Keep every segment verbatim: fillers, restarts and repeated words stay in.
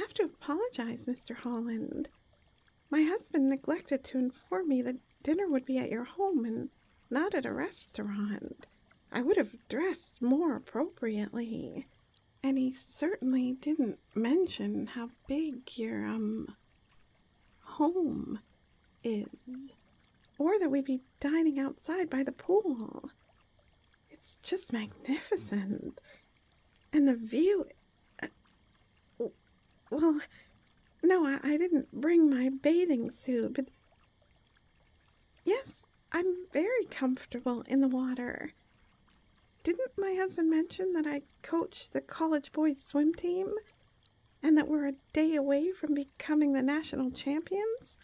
have to apologize, Mister Holland. My husband neglected to inform me that dinner would be at your home and not at a restaurant. I would have dressed more appropriately. And he certainly didn't mention how big your, um, home is. Or that we'd be dining outside by the pool. It's just magnificent. And the view... Uh, well, no, I, I didn't bring my bathing suit, but... Yes, I'm very comfortable in the water. Didn't my husband mention that I coach the college boys swim team? And that we're a day away from becoming the national champions?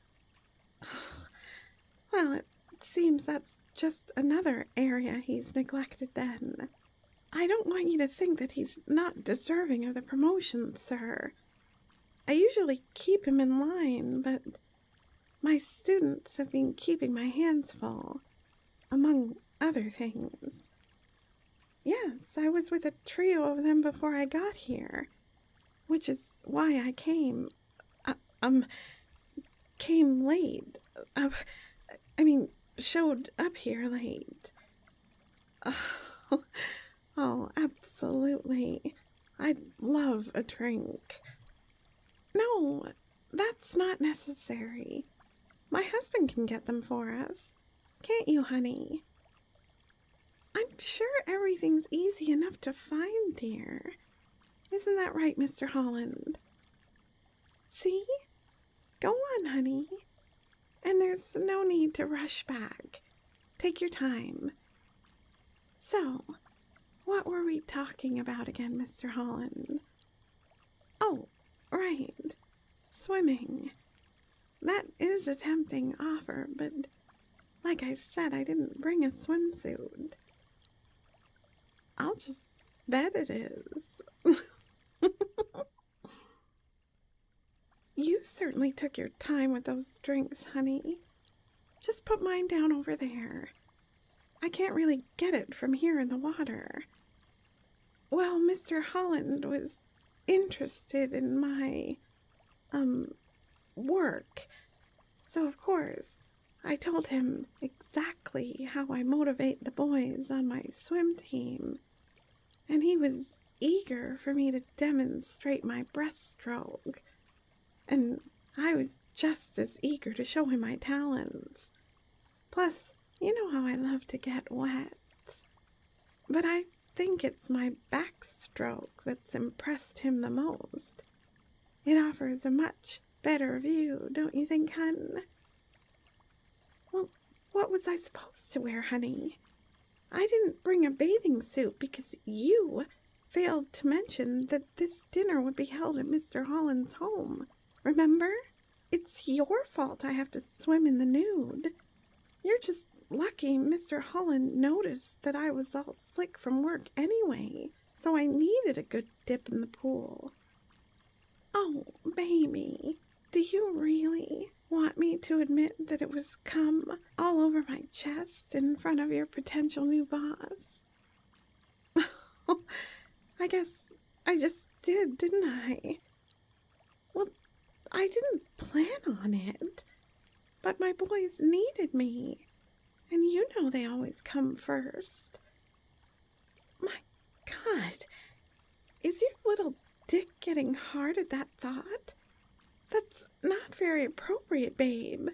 Well, it seems that's just another area he's neglected then. I don't want you to think that he's not deserving of the promotion, sir. I usually keep him in line, but my students have been keeping my hands full, among other things. Yes, I was with a trio of them before I got here, which is why I came, uh, um, came late. Uh, I mean, showed up here late. Oh, oh, absolutely. I'd love a drink. No, that's not necessary. My husband can get them for us. Can't you, honey? I'm sure everything's easy enough to find, dear. Isn't that right, Mister Holland? See? Go on, honey. And there's no need to rush back. Take your time. So, what were we talking about again, Mister Holland? Oh, right. Swimming. That is a tempting offer, but like I said, I didn't bring a swimsuit. I'll just bet it is. You certainly took your time with those drinks, honey. Just put mine down over there. I can't really get it from here in the water. Well, Mister Holland was interested in my, um, work. So, of course, I told him exactly how I motivate the boys on my swim team. And he was eager for me to demonstrate my breaststroke. And I was just as eager to show him my talents. Plus, you know how I love to get wet. But I think it's my backstroke that's impressed him the most. It offers a much better view, don't you think, hun? Well, what was I supposed to wear, honey? I didn't bring a bathing suit because you failed to mention that this dinner would be held at Mister Holland's home. Remember? It's your fault I have to swim in the nude. You're just lucky Mister Holland noticed that I was all slick from work anyway, so I needed a good dip in the pool. Oh, baby, do you really want me to admit that it was cum all over my chest in front of your potential new boss? I guess I just did, didn't I? Well, I didn't plan on it, but my boys needed me, and you know they always come first. My God, is your little dick getting hard at that thought? That's not very appropriate, babe.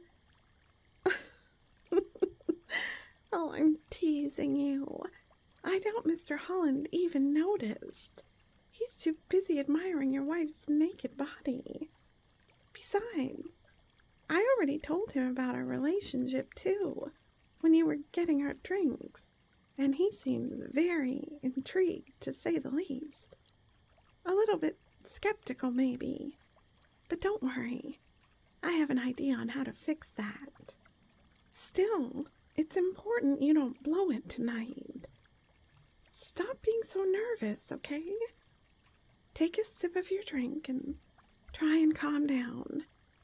Oh, I'm teasing you. I doubt Mister Holland even noticed. He's too busy admiring your wife's naked body. Besides, I already told him about our relationship, too, when you were getting our drinks, and he seems very intrigued, to say the least. A little bit skeptical, maybe. But don't worry. I have an idea on how to fix that. Still, it's important you don't blow it tonight. Stop being so nervous, okay? Take a sip of your drink and try and calm down.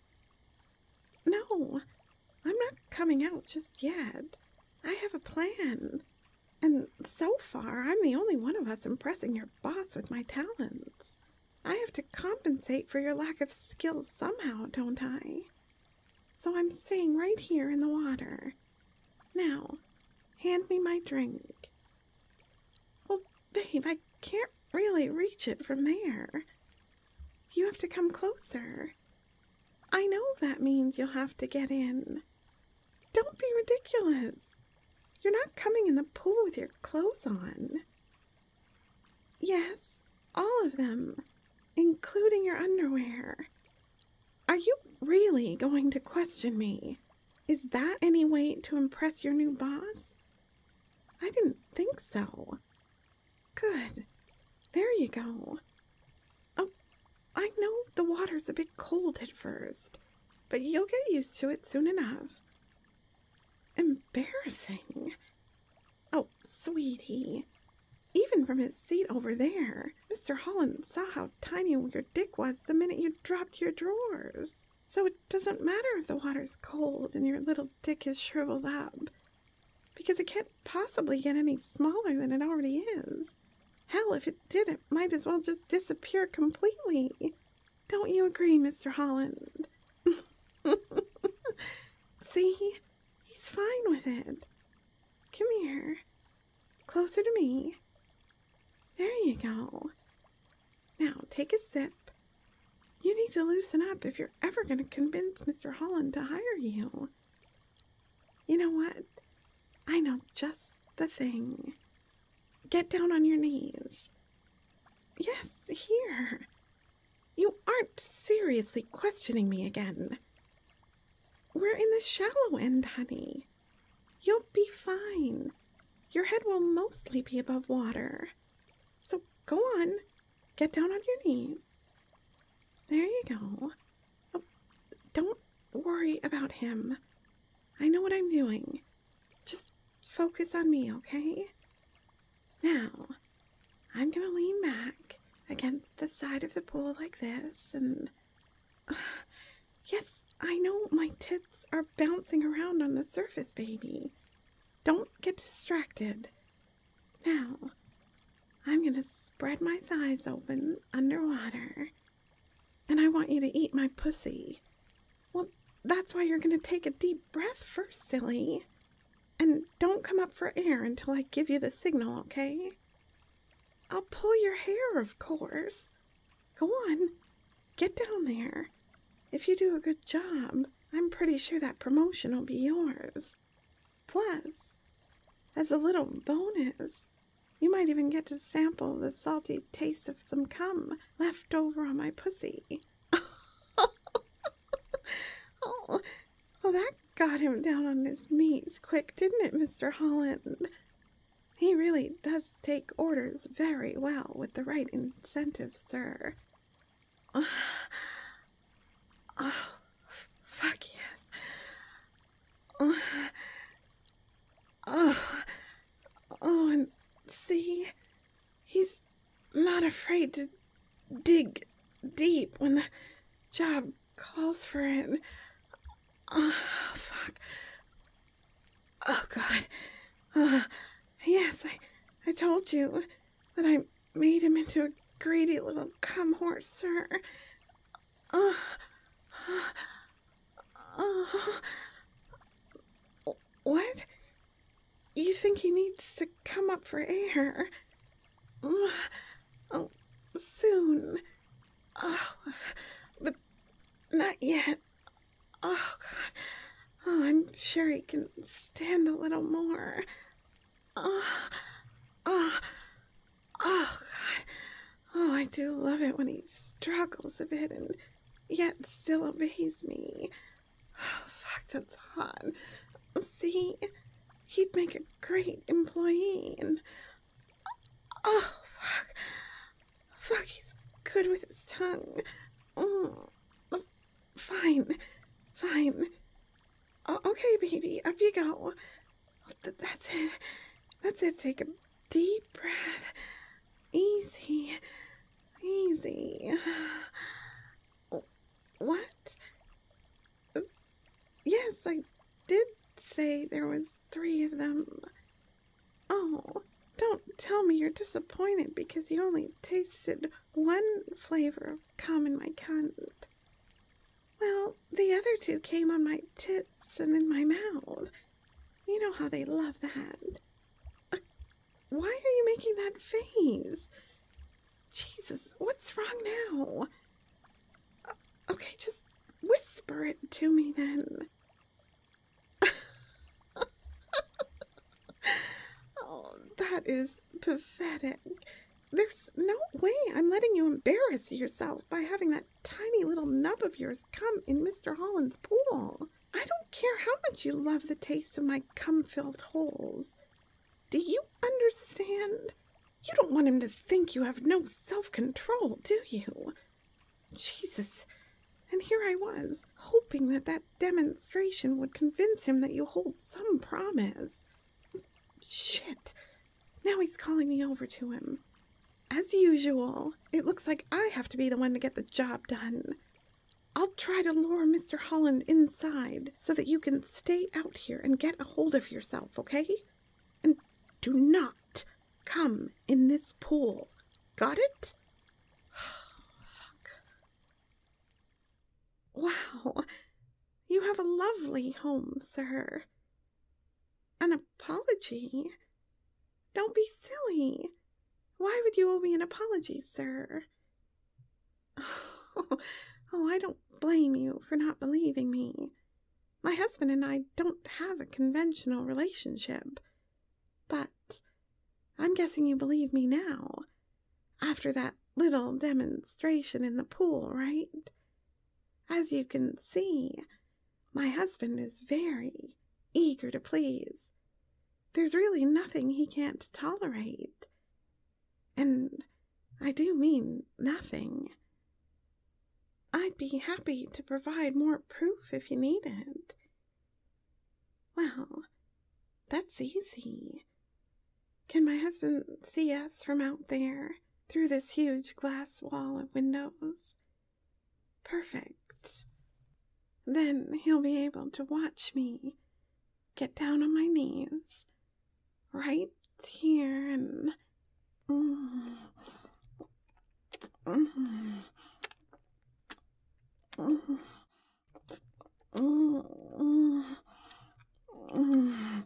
No, I'm not coming out just yet. I have a plan. And so far, I'm the only one of us impressing your boss with my talents. I have to compensate for your lack of skill somehow, don't I? So I'm staying right here in the water. Now, hand me my drink. Well, babe, I can't really reach it from there. You have to come closer. I know that means you'll have to get in. Don't be ridiculous. You're not coming in the pool with your clothes on. Yes, all of them, including your underwear. Are you really going to question me? Is that any way to impress your new boss? I didn't think so. Good. There you go. Oh, I know the water's a bit cold at first, but you'll get used to it soon enough. Embarrassing. Oh, sweetie. Even from his seat over there, Mister Holland saw how tiny your dick was the minute you dropped your drawers. So it doesn't matter if the water's cold and your little dick is shriveled up, because it can't possibly get any smaller than it already is. Hell, if it did, it might as well just disappear completely. Don't you agree, Mister Holland? See? He's fine with it. Come here. Closer to me. There you go. Now, take a sip. You need to loosen up if you're ever going to convince Mister Holland to hire you. You know what? I know just the thing. Get down on your knees. Yes, here. You aren't seriously questioning me again. We're in the shallow end, honey. You'll be fine. Your head will mostly be above water. So go on, get down on your knees. There you go. Oh, don't worry about him. I know what I'm doing. Just focus on me, okay? Now, I'm gonna lean back against the side of the pool like this, and... Uh, yes, I know my tits are bouncing around on the surface, baby. Don't get distracted. Now, I'm gonna spread my thighs open underwater, and I want you to eat my pussy. Well, that's why you're gonna take a deep breath first, silly. And don't come up for air until I give you the signal, okay? I'll pull your hair, of course. Go on, get down there. If you do a good job, I'm pretty sure that promotion will be yours. Plus, as a little bonus, you might even get to sample the salty taste of some cum left over on my pussy. oh, well, that got him down on his knees quick, didn't it, Mister Holland? He really does take orders very well with the right incentive, sir. Oh, oh fuck yes. Oh, oh, oh, and see, he's not afraid to dig deep when the job calls for it. Oh, fuck. Oh, God. Uh, yes, I, I told you that I made him into a greedy little cum horse, sir. Oh, oh, oh. What? You think he needs to come up for air? Oh, oh soon. Oh, but not yet. Oh, God. Oh, I'm sure he can stand a little more. Oh, oh, oh, God. Oh, I do love it when he struggles a bit and yet still obeys me. Oh, fuck, that's hot. See? He'd make a great employee, and... Oh, fuck. Fuck, he's good with his tongue. Oh, fine. Fine. Oh, okay, baby, up you go. Th- that's it. That's it. Take a deep breath. Easy. Easy. What? Uh, yes, I did say there was three of them. Oh, don't tell tell me you're disappointed because you only tasted one flavor of cum in my cunt. Well, the other two came on my tits and in my mouth. You know how they love that. Uh, why are you making that face? Jesus, what's wrong now? Uh, okay, just whisper it to me then. Oh, that is pathetic. There's no way I'm letting you embarrass yourself by having that tiny little nub of yours come in Mister Holland's pool. I don't care how much you love the taste of my cum-filled holes. Do you understand? You don't want him to think you have no self-control, do you? Jesus. And here I was, hoping that that demonstration would convince him that you hold some promise. Shit. Now he's calling me over to him. As usual, it looks like I have to be the one to get the job done. I'll try to lure Mister Holland inside so that you can stay out here and get a hold of yourself, okay? And do not come in this pool. Got it? Fuck. Wow. You have a lovely home, sir. An apology? Don't be silly. Why would you owe me an apology, sir? Oh, oh, I don't blame you for not believing me. My husband and I don't have a conventional relationship. But I'm guessing you believe me now, after that little demonstration in the pool, right? As you can see, my husband is very eager to please. There's really nothing he can't tolerate. And I do mean nothing. I'd be happy to provide more proof if you need it. Well, that's easy. Can my husband see us from out there through this huge glass wall of windows? Perfect. Then he'll be able to watch me get down on my knees right here and mm, mm, mm, mm, mm,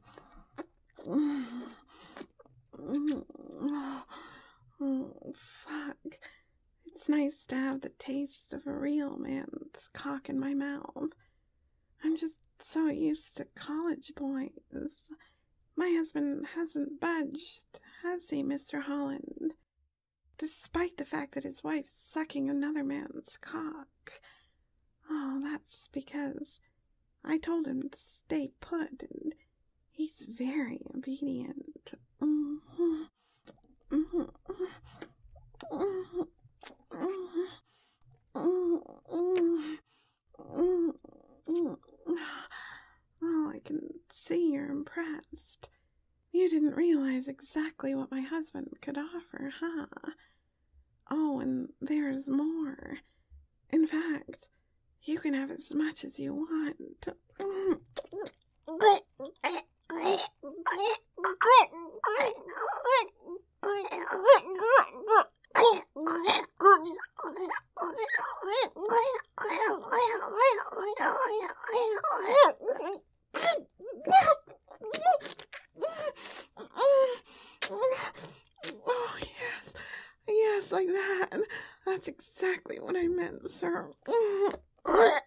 mm, oh, fuck. It's nice to have the taste of a real man's cock in my mouth. I'm just so used to college boys. My husband hasn't budged, has he, Mister Holland? Despite the fact that his wife's sucking another man's cock. Oh, that's because I told him to stay put, and he's very obedient. Mm-hmm. Mm-hmm. Mm-hmm. Oh, I can see you're impressed. You didn't realize exactly what my husband could offer, huh? Oh, and there's more. In fact, you can have as much as you want. Oh, yes. Yes, like that. That's exactly what I meant, sir. Oh,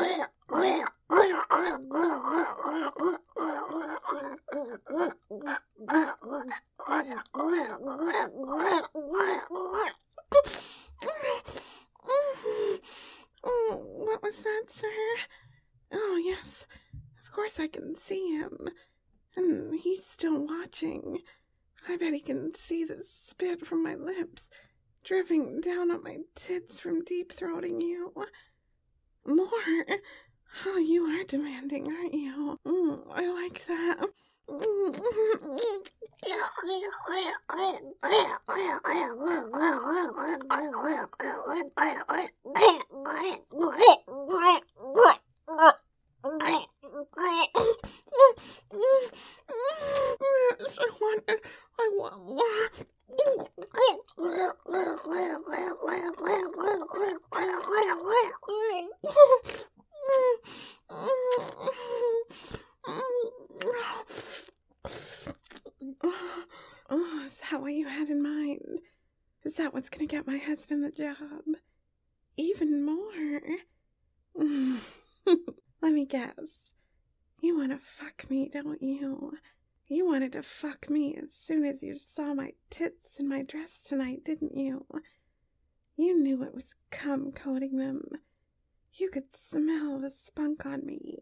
what was that, sir? Oh, yes. Of course I can see him. And he's still watching. I bet he can see the spit from my lips dripping down on my tits from deep-throating you. More? Oh, you are demanding, aren't you? Mm, I like that. Yes, I want it. I want more. Oh, is that what you had in mind? Is that what's gonna get my husband the job? Even more? Let me guess. You want to fuck me, don't you? You wanted to fuck me as soon as you saw my tits in my dress tonight, didn't you? You knew it was cum coating them. You could smell the spunk on me.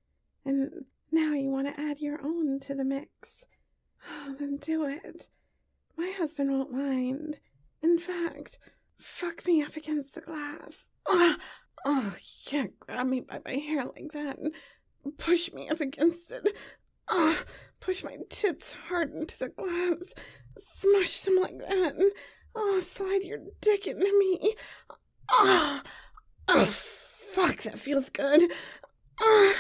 And now you want to add your own to the mix. Oh, then do it. My husband won't mind. In fact, fuck me up against the glass. Oh, oh, you can't grab me by my hair like that and push me up against it. Oh, push my tits hard into the glass. Smush them like that. And, oh, slide your dick into me. Oh, oh, fuck, that feels good. Oh,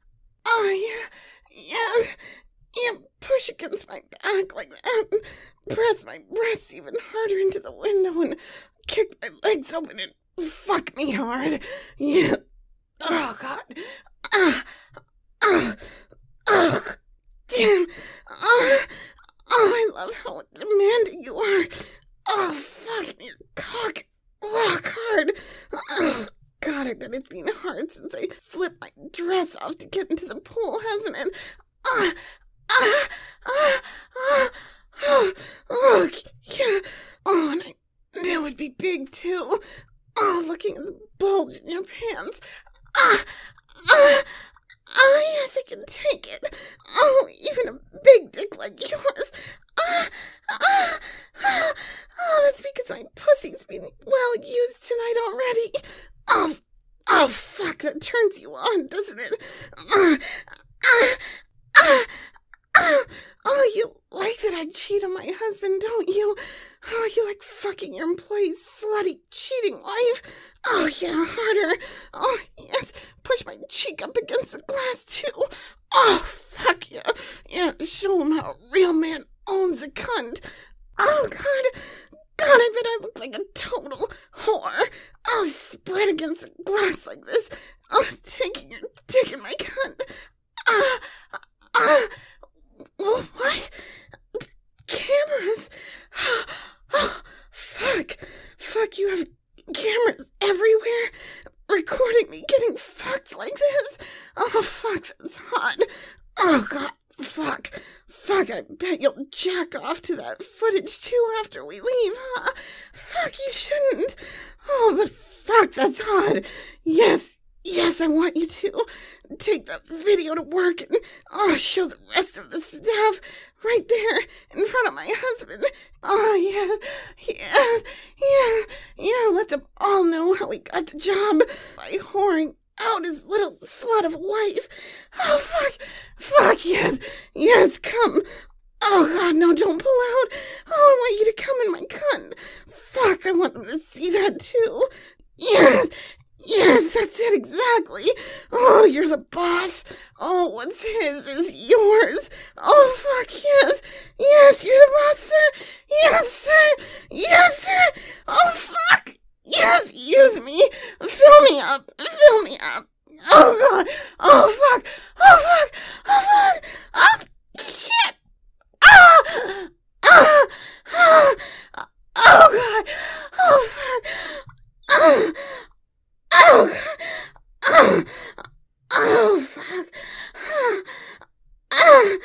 oh yeah, yeah. Yeah, push against my back like that, and press my breasts even harder into the window, and kick my legs open, and fuck me hard. Yeah. Oh, God. Ah. Ah. Oh, damn. Oh, oh, I love how demanding you are. Oh, fuck, your cock is rock hard. Oh, God, I bet it's been hard since I slipped my dress off to get into the pool, hasn't it? Ah. Ah, ah, ah, ah, oh, yeah. Oh, and I knew it'd be big, too. Oh, looking at the bulge in your pants. Ah, ah, ah, yes, I can take it. Oh, even a big dick like yours. Ah, ah, ah, oh, that's because my pussy's been well used tonight already. Oh, oh, fuck, that turns you on, doesn't it? Ah, ah, ah. Oh, oh, you like that I cheat on my husband, don't you? Oh, you like fucking your employee's slutty cheating wife? Oh, yeah, harder. Oh, yes, push my cheek up against the glass, too. Oh, fuck yeah. Yeah, show him how a real man owns a cunt. Oh, God. God, I bet I look like a total whore. I'll spread against the glass like this. Oh, taking your dick in my cunt. Ah, uh, ah. Uh, What? Cameras? Oh, fuck. Fuck, you have cameras everywhere recording me getting fucked like this? Oh, fuck, that's hot. Oh, God, fuck. Fuck, I bet you'll jack off to that footage, too, after we leave, huh? Fuck, you shouldn't. Oh, but fuck, that's hot. Yes, yes, I want you to. Take the video to work and oh, show the rest of the staff right there in front of my husband. Oh, yeah, yeah, yeah, yeah, let them all know how he got the job by whoring out his little slut of a wife. Oh, fuck, fuck, yes, yes, come. Oh, God, no, don't pull out. Oh, I want you to come in my cunt. Fuck, I want them to see that, too. Yes. Yes, that's it, exactly. Oh, you're the boss. Oh, what's his is yours. Oh, fuck, yes. Yes, you're the boss, sir. Yes, sir. Yes, sir. Oh, fuck. Yes, use me. Fill me up. Fill me up. Oh, God. Oh, fuck. Oh, fuck. Oh, fuck. Oh, shit. Ah. Ah. Ah. Oh, God. Oh, fuck. Ah. Oh, oh, oh, fuck. Oh, oh,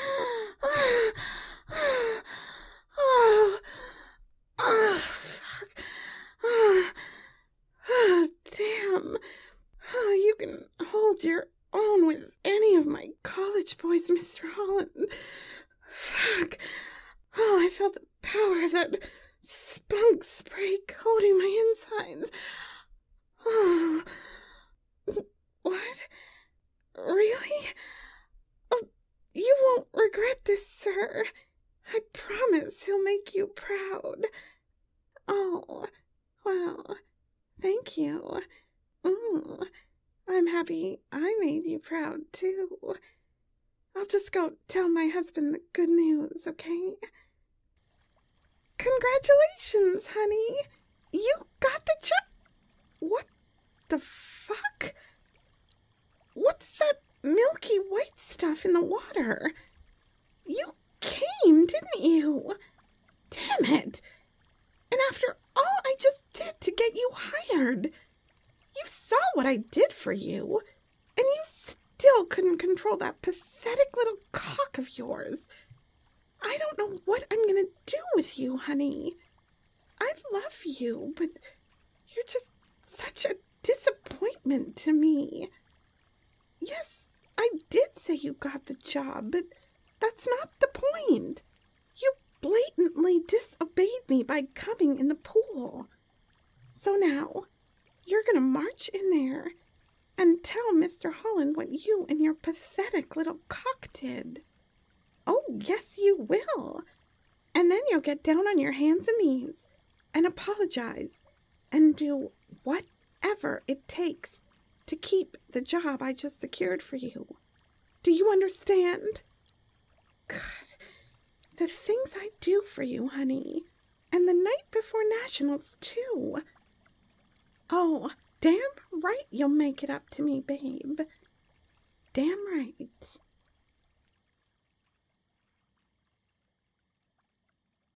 oh, oh, fuck. Oh, oh, damn. Oh, you can hold your own with any of my college boys, Mister Holland. Fuck. Oh, I felt the power of that spunk spray coating my insides. Oh, what? Really? Oh, you won't regret this, sir. I promise he'll make you proud. Oh, well, thank you. Mm, I'm happy I made you proud, too. I'll just go tell my husband the good news, okay? Congratulations, honey. You got the job. What the fuck? What's that milky white stuff in the water? You came, didn't you? Damn it. And after all I just did to get you hired. You saw what I did for you, and you still couldn't control that pathetic little cock of yours. I don't know what I'm gonna do with you, honey. I love you, but you're just such a disappointment to me. Yes, I did say you got the job, but that's not the point. You blatantly disobeyed me by coming in the pool. So now, you're gonna march in there and tell Mister Holland what you and your pathetic little cock did. Oh, yes, you will. And then you'll get down on your hands and knees and apologize and do whatever it takes to keep the job I just secured for you. Do you understand? God, the things I do for you, honey. And the night before nationals, too. Oh, damn right you'll make it up to me, babe. Damn